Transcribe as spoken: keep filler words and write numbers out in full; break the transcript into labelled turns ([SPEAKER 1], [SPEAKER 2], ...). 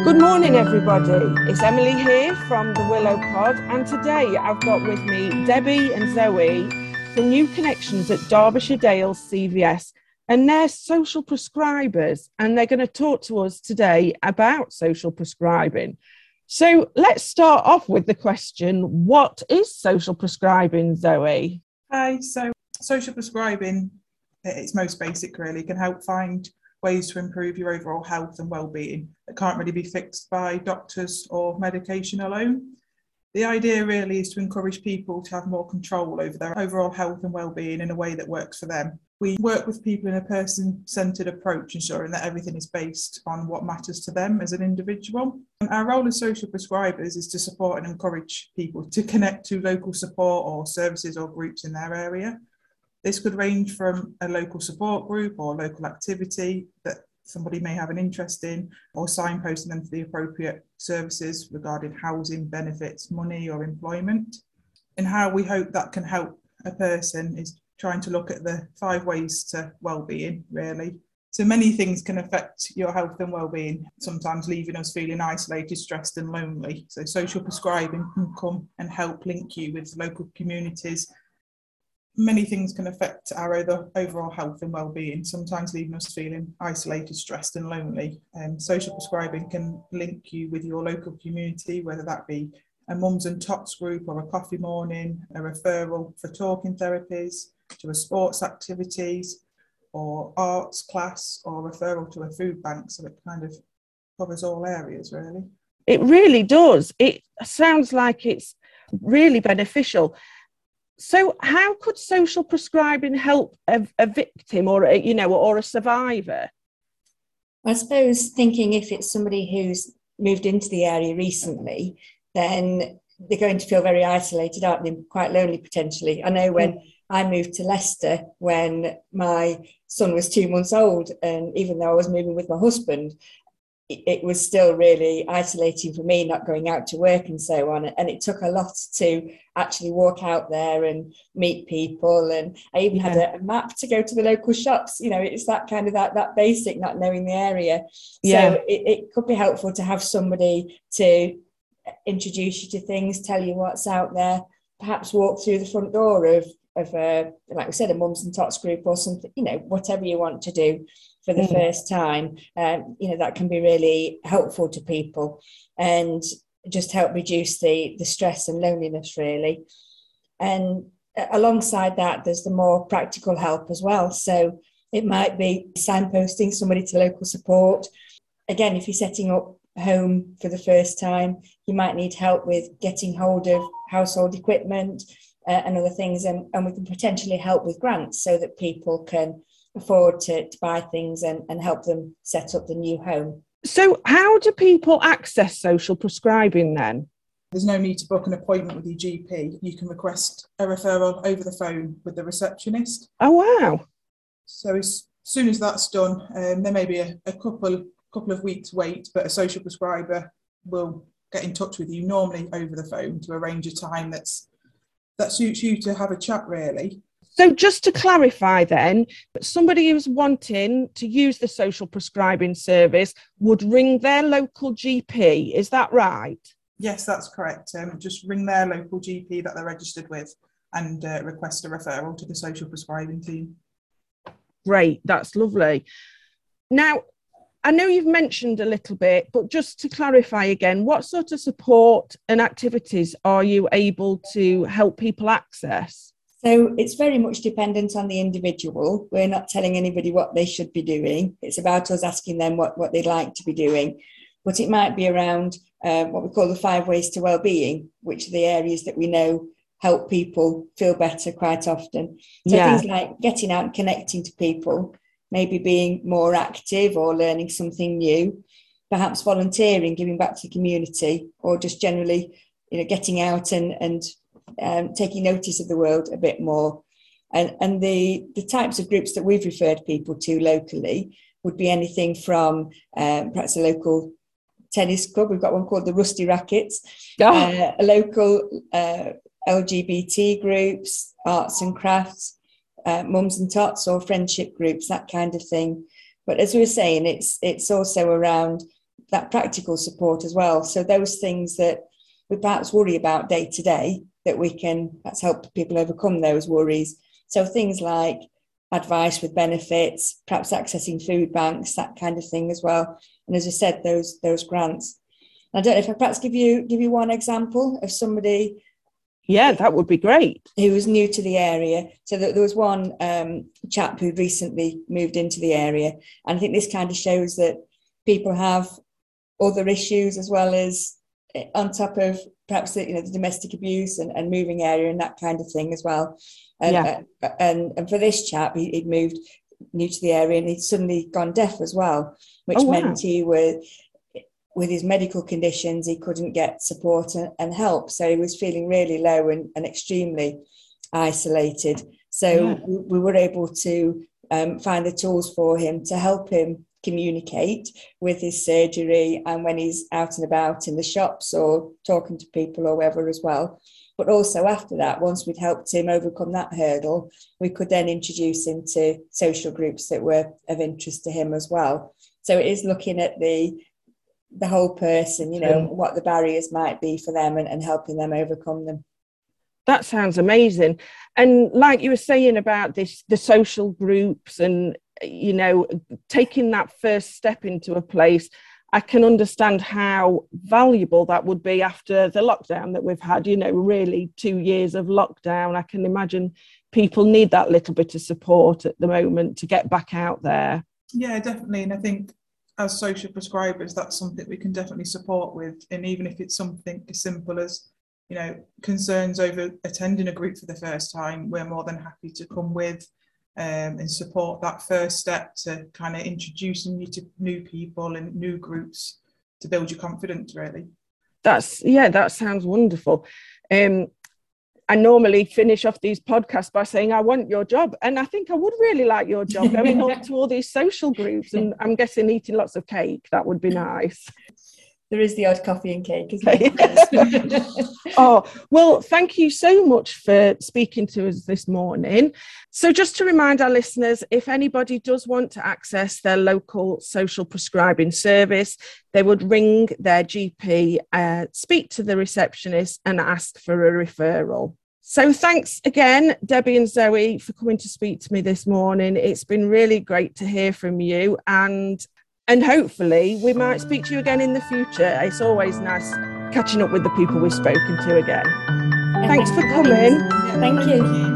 [SPEAKER 1] Good morning, everybody. It's Emily here from the Willow Pod, and today I've got with me Debbie and Zoe from New Connections at Derbyshire Dales C V S, and they're social prescribers, and they're going to talk to us today about social prescribing. So let's start off with the question, what is social prescribing, Zoe?
[SPEAKER 2] Hi, so social prescribing, at its most basic really, can help find ways to improve your overall health and well-being that can't really be fixed by doctors or medication alone. The idea really is to encourage people to have more control over their overall health and well-being in a way that works for them. We work with people in a person-centred approach, ensuring that everything is based on what matters to them as an individual. And our role as social prescribers is to support and encourage people to connect to local support or services or groups in their area. This could range from a local support group or local activity that somebody may have an interest in, or signposting them to the appropriate services regarding housing, benefits, money or employment. And how we hope that can help a person is trying to look at the five ways to well-being, really. So many things can affect your health and well-being, sometimes leaving us feeling isolated, stressed and lonely. So social prescribing can come and help link you with local communities. Many things can affect our other overall health and well-being, sometimes leaving us feeling isolated, stressed and lonely. And social prescribing can link you with your local community, whether that be a mums and tots group or a coffee morning, a referral for talking therapies, to a sports activities or arts class, or referral to a food bank. So it kind of covers all areas really.
[SPEAKER 1] It really does. It sounds like it's really beneficial. So how could social prescribing help a, a victim or a, you know, or a survivor?
[SPEAKER 3] I suppose thinking if it's somebody who's moved into the area recently, then they're going to feel very isolated, aren't they? Quite lonely potentially. I know when mm. I moved to Leicester when my son was two months old, and even though I was moving with my husband, it was still really isolating for me, not going out to work and so on. And it took a lot to actually walk out there and meet people. And I even yeah. had a, a map to go to the local shops. You know, it's that kind of that, that basic, not knowing the area. Yeah. So it, it could be helpful to have somebody to introduce you to things, tell you what's out there, perhaps walk through the front door of, of a, like we said, a mums and tots group or something, you know, whatever you want to do for the mm. first time, um, you know, that can be really helpful to people and just help reduce the, the stress and loneliness, really. And alongside that, there's the more practical help as well. So it might be signposting somebody to local support. Again, if you're setting up home for the first time, you might need help with getting hold of household equipment uh, and other things. And, and we can potentially help with grants so that people can afford to, to buy things and, and help them set up the new home.
[SPEAKER 1] So how do people access social prescribing then?
[SPEAKER 2] There's no need to book an appointment with your G P. You can request a referral over the phone with the receptionist.
[SPEAKER 1] Oh, wow.
[SPEAKER 2] So as soon as that's done, um, there may be a, a couple, couple of weeks wait, but a social prescriber will get in touch with you, normally over the phone, to arrange a time that's that suits you to have a chat, really.
[SPEAKER 1] So just to clarify then, somebody who's wanting to use the social prescribing service would ring their local G P, is that right?
[SPEAKER 2] Yes, that's correct. Um, just ring their local G P that they're registered with and uh, request a referral to the social prescribing team.
[SPEAKER 1] Great, that's lovely. Now, I know you've mentioned a little bit, but just to clarify again, what sort of support and activities are you able to help people access?
[SPEAKER 3] So it's very much dependent on the individual. We're not telling anybody what they should be doing. It's about us asking them what, what they'd like to be doing. But it might be around um, what we call the five ways to well-being, which are the areas that we know help people feel better quite often. So yeah. things like getting out and connecting to people, maybe being more active or learning something new, perhaps volunteering, giving back to the community, or just generally, you know, getting out and, and Um, taking notice of the world a bit more. And, and the, the types of groups that we've referred people to locally would be anything from um, perhaps a local tennis club. We've got one called the Rusty Rackets, oh. uh, a local uh, L G B T groups, arts and crafts, uh, mums and tots or friendship groups, that kind of thing. But as we were saying, it's it's also around that practical support as well. So those things that we perhaps worry about day to day, that we can perhaps help people overcome those worries. So things like advice with benefits, perhaps accessing food banks, that kind of thing as well. And as I said, those those grants. I don't know if I perhaps give you give you one example of somebody.
[SPEAKER 1] Yeah, that would be great.
[SPEAKER 3] Who was new to the area. So there was one um, chap who recently moved into the area. And I think this kind of shows that people have other issues as well as on top of perhaps the, you know, the domestic abuse and, and moving area and that kind of thing as well. And,
[SPEAKER 1] yeah.
[SPEAKER 3] uh, and, and for this chap, he, he'd moved new to the area and he'd suddenly gone deaf as well, which
[SPEAKER 1] oh, wow.
[SPEAKER 3] meant he was, with his medical conditions, he couldn't get support and, and help. So he was feeling really low and, and extremely isolated. So
[SPEAKER 1] yeah.
[SPEAKER 3] we, we were able to um, find the tools for him to help him communicate with his surgery and when he's out and about in the shops or talking to people or whatever as well. But also after that, once we'd helped him overcome that hurdle, we could then introduce him to social groups that were of interest to him as well. So it is looking at the the whole person, you know, mm. what the barriers might be for them and, and helping them overcome them.
[SPEAKER 1] That sounds amazing. And like you were saying about this, the social groups and, you know, taking that first step into a place, I can understand how valuable that would be after the lockdown that we've had, you know, really two years of lockdown. I can imagine people need that little bit of support at the moment to get back out there.
[SPEAKER 2] Yeah, definitely. And I think as social prescribers, that's something we can definitely support with. And even if it's something as simple as, you know, concerns over attending a group for the first time, we're more than happy to come with um, and support that first step to kind of introducing you to new people and new groups to build your confidence, really. That's,
[SPEAKER 1] yeah, that sounds wonderful. Um, I normally finish off these podcasts by saying, I want your job. And I think I would really like your job, going up to all these social groups. And I'm guessing eating lots of cake. That would be nice.
[SPEAKER 3] There is the odd coffee and cake, isn't there?
[SPEAKER 1] Oh, well, thank you so much for speaking to us this morning. So just to remind our listeners, if anybody does want to access their local social prescribing service, they would ring their G P, uh, speak to the receptionist and ask for a referral. So thanks again, Debbie and Zoe, for coming to speak to me this morning. It's been really great to hear from you, and and hopefully we might speak to you again in the future. It's always nice catching up with the people we've spoken to again. Thanks for coming.
[SPEAKER 3] Thank you.